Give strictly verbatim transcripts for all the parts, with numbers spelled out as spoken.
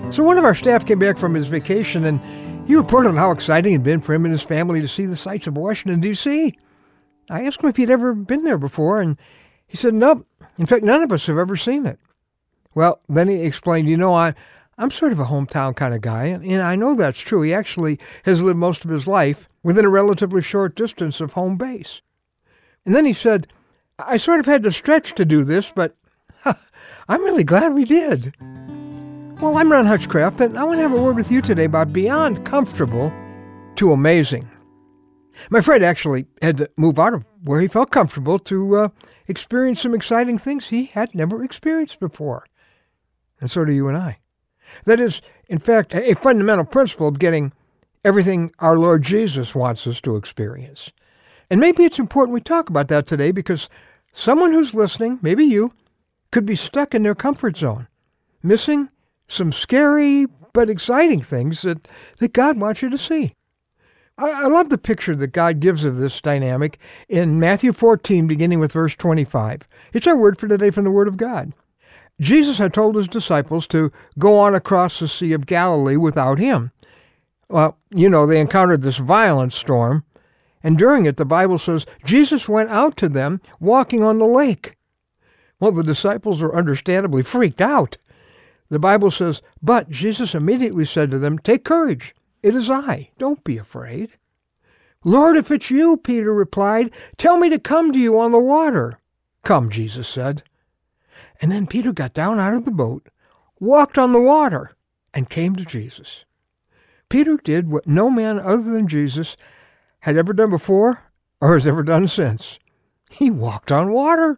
So one of our staff came back from his vacation, and he reported on how exciting it had been for him and his family to see the sights of Washington, D C I asked him if he'd ever been there before, and he said, nope. In fact, none of us have ever seen it. Well, then he explained, you know, I, I'm sort of a hometown kind of guy, and, and I know that's true. He actually has lived most of his life within a relatively short distance of home base. And then he said, I sort of had to stretch to do this, but I'm really glad we did. Well, I'm Ron Hutchcraft, and I want to have a word with you today about beyond comfortable to amazing. My friend actually had to move out of where he felt comfortable to uh, experience some exciting things he had never experienced before. And so do you and I. That is, in fact, a fundamental principle of getting everything our Lord Jesus wants us to experience. And maybe it's important we talk about that today because someone who's listening, maybe you, could be stuck in their comfort zone, missing some scary but exciting things that, that God wants you to see. I, I love the picture that God gives of this dynamic in Matthew fourteen, beginning with verse twenty-five. It's our word for today from the Word of God. Jesus had told his disciples to go on across the Sea of Galilee without him. Well, you know, they encountered this violent storm, and during it, the Bible says, Jesus went out to them walking on the lake. Well, the disciples were understandably freaked out. The Bible says, but Jesus immediately said to them, take courage. It is I. Don't be afraid. Lord, if it's you, Peter replied, tell me to come to you on the water. Come, Jesus said. And then Peter got down out of the boat, walked on the water, and came to Jesus. Peter did what no man other than Jesus had ever done before or has ever done since. He walked on water.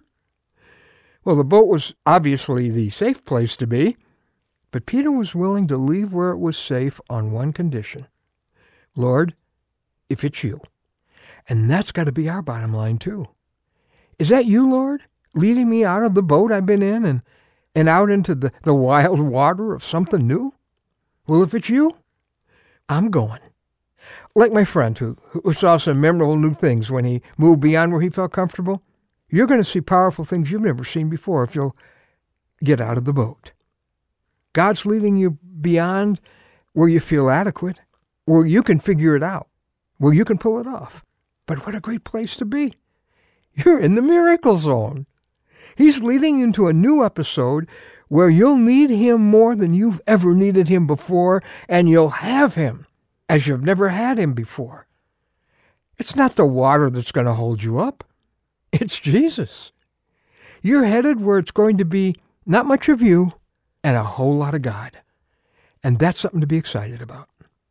Well, the boat was obviously the safe place to be, but Peter was willing to leave where it was safe on one condition. Lord, if it's you. And that's got to be our bottom line too. Is that you, Lord, leading me out of the boat I've been in and, and out into the, the wild water of something new? Well, if it's you, I'm going. Like my friend who, who saw some memorable new things when he moved beyond where he felt comfortable, you're going to see powerful things you've never seen before if you'll get out of the boat. God's leading you beyond where you feel adequate, where you can figure it out, where you can pull it off. But what a great place to be. You're in the miracle zone. He's leading you into a new episode where you'll need him more than you've ever needed him before, and you'll have him as you've never had him before. It's not the water that's going to hold you up. It's Jesus. You're headed where it's going to be not much of you and a whole lot of God. And that's something to be excited about.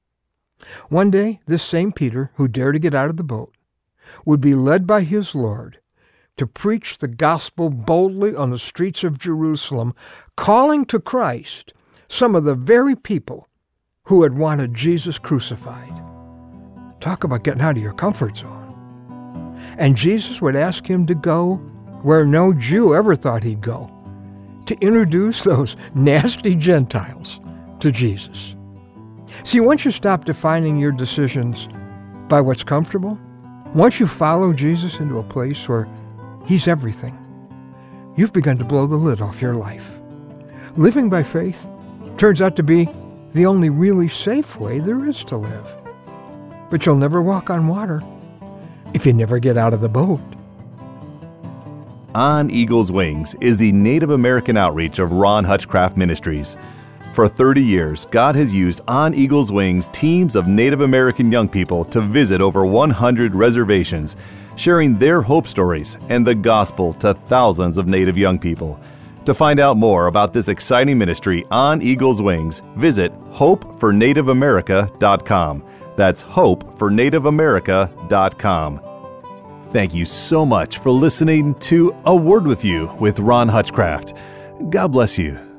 One day, this same Peter, who dared to get out of the boat, would be led by his Lord to preach the gospel boldly on the streets of Jerusalem, calling to Christ some of the very people who had wanted Jesus crucified. Talk about getting out of your comfort zone. And Jesus would ask him to go where no Jew ever thought he'd go, to introduce those nasty Gentiles to Jesus. See, once you stop defining your decisions by what's comfortable, once you follow Jesus into a place where he's everything, you've begun to blow the lid off your life. Living by faith turns out to be the only really safe way there is to live. But you'll never walk on water if you never get out of the boat. On Eagle's Wings is the Native American outreach of Ron Hutchcraft Ministries. For thirty years, God has used On Eagle's Wings teams of Native American young people to visit over one hundred reservations, sharing their hope stories and the gospel to thousands of Native young people. To find out more about this exciting ministry, On Eagle's Wings, visit hope for native america dot com. That's hope for native america dot com. Thank you so much for listening to A Word With You with Ron Hutchcraft. God bless you.